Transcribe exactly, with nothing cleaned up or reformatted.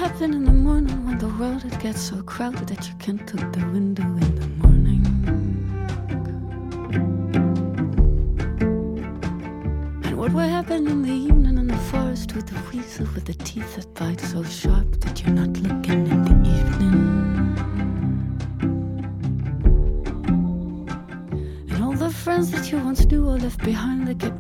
happen in the morning when the world it gets so crowded that you can't look the window in the morning? And what will happen in the evening in the forest with the weasel with the teeth that bite so sharp that you're not looking in the evening? And all the friends that you once knew or left behind, they kept